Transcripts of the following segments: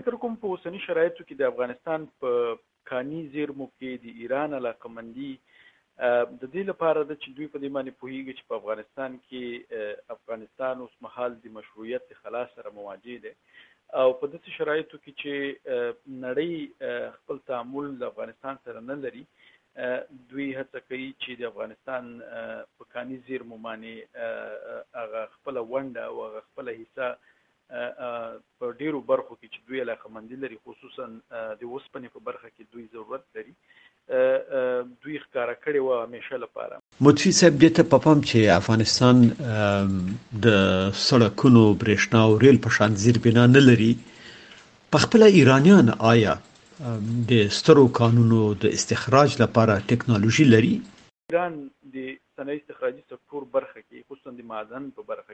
فکر کوم په اوسني شرایطو کې د افغانستان په کاني زیرمو کې د ایران علاقمندي د دې لپاره د چې دوی په دې باندې پوهیږي چې په افغانستان کې افغانستان اوس مهال د مشروعیت خلاص سره مواجه دی او په داسې شرایطو کې چې نړۍ خپل تعامل د افغانستان سره نه لري دوی هڅه کوي چې د افغانستان په کاني زیرمو باندې هغه خپله ونډه او هغه خپله حصه په ډیرو برخو کې چې دوی علاقمندي لري خصوصا د اوسپنې په برخه کې دوی ضرورت لري دوی ښکاره کړې وه همیشه لپاره. مطفي صاحب دې ته په پام چې افغانستان د سړکونو برېښنا او ریل په شان زیربنا نه لري په خپله ایرانیان آیا د سترو کانونو د استخراج لپاره ټکنالوژي لري؟ ایران د صنایع استخراجي سکتور برخه کې خصوصا د معدن په برخه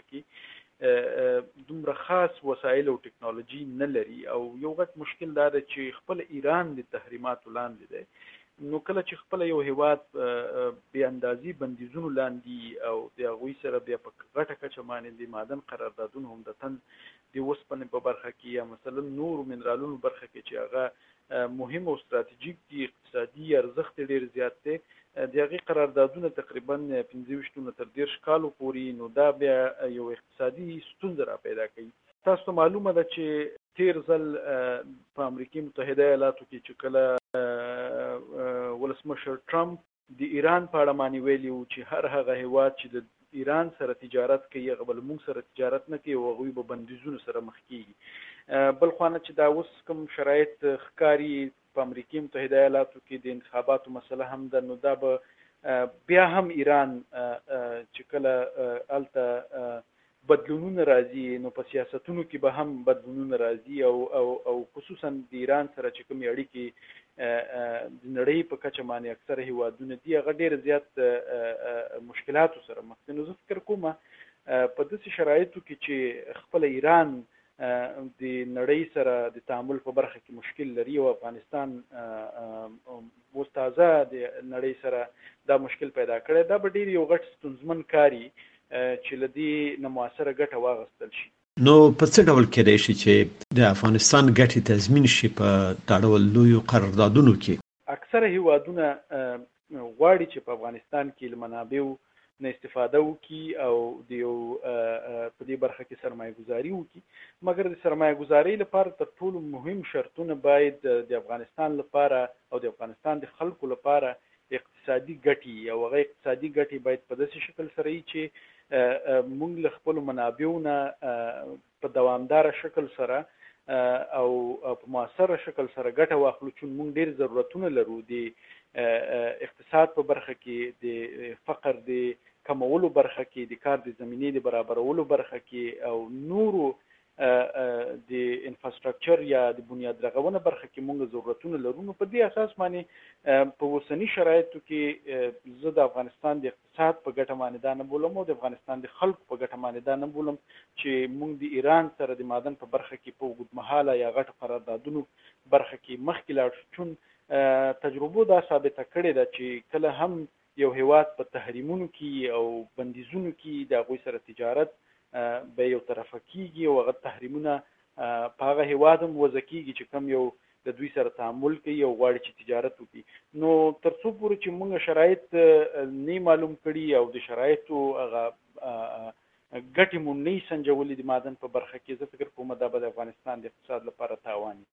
کې دومره خاص وسایل او ټکنالوژي نه لري او یو غټ مشکل دا ده چې خپل ایران د تحریماتو لاندې دی نو کله چې خپل یو هیواد بې اندازي بندیزونو لاندې او د هغوی سره بیا په غټه کچه باندې د معدن قراردادونه همدتن د اوسپنې په برخه کې یا مثلا نورو منرالونو برخه کې چې هغه مهم او ستراتیژیک دي اقتصادي ارزښت ډېر زیات دی د هغې قراردادونه تقریبا 25 تر 30 کالو پورې نو دا بیا یو اقتصادي ستونزه را پیدا کوي. تاسو ته معلومه ده چې تیر ځل په امریکا متحده ایالاتو کې چې کله ولسمشر ټرمپ د ایران په اړه باندې ویلي و چې هر هغه هیواد چې د ایران سره تجارت کوي هغه بل موږ سره تجارت نه کوي او هغوی به بندیزونو سره مخ کیږي. بل خوانه چې دا اوس کوم شرایط ښکاري په امریکا متحده ایالاتو کې د انتخاباتو مسله هم ده نو دا به بیا هم ایران چې کله هلته بدلونونه راځي نو په سیاستونو کې به هم بدلونونه راځي او خصوصا د ایران سره چې کومې اړیکې د نړۍ په کچه باندې اکثره هیوادونه دي هغه ډېر زیات مشکلاتو سره مخ دي. نو زه فکر کوم په داسې شرایطو کې چې خپل ایران د نړۍ سره د تعامل په برخه کې مشکل لري او افغانستان اوس تازه د نړۍ سره دا مشکل پیدا کړی دا به ډېر یو غټ ستونزمن کاري چې له دې نه مؤثره ګټه واخیستل شي. نو په څه ډول کېدای شي چې د افغانستان ګټې تضمین شي په دا ډول لویو قراردادونو کې؟ اکثره هیوادونه غواړي چې په افغانستان کې له منابعو نه استفاده وکړي او د یو په دې برخه کې سرمایه ګزاري وکړي مګر د سرمایه ګزاري لپاره تر ټولو مهم شرطونه باید د افغانستان لپاره او د افغانستان د خلکو لپاره اقتصادي ګټې او هغه اقتصادي ګټې باید په داسې شکل سره وي چې موږ له خپلو منابعو نه په دوامداره شکل سره او په مؤثره شکل سره ګټه واخلو چې موږ ډېر ضرورتونه لرو د اقتصاد په برخه کې د فقر د کمولو برخه کې د کار د زمینې د برابرولو برخه کې او نورو د انفراستراکچر یا د بنیاد رغونه برخه کې موږ ضرورتونه لرو. نو په دې اساس باندې په اوسني شرایطو کې زه د افغانستان د اقتصاد په ګټه باندې دا نه بولم او د افغانستان د خلکو په ګټه باندې دا نه بولم چې موږ د ایران سره د معدن په برخه کې په اوږدمهاله یا غټو قراردادونو برخه کې مخکې لاړ شو چون تجربو دا ثابته کړې ده چې کله هم یو هیواد په تحریمونو کې او بندیزونو کې د هغوی سره تجارت به یو طرفه کیږي او هغه تحریمونه په هغه هیواد هم وضع کیږي چې کوم یو د دوی سره تعامل کوي او غواړي چې تجارت وکړي. نو تر څو پورې چې موږ شرایط نه معلوم کړي او د شرایطو هغه ګټې مو نه سنجولې د معدن په برخه کې زه فکر کوم دا به د افغانستان د اقتصاد لپاره تاوان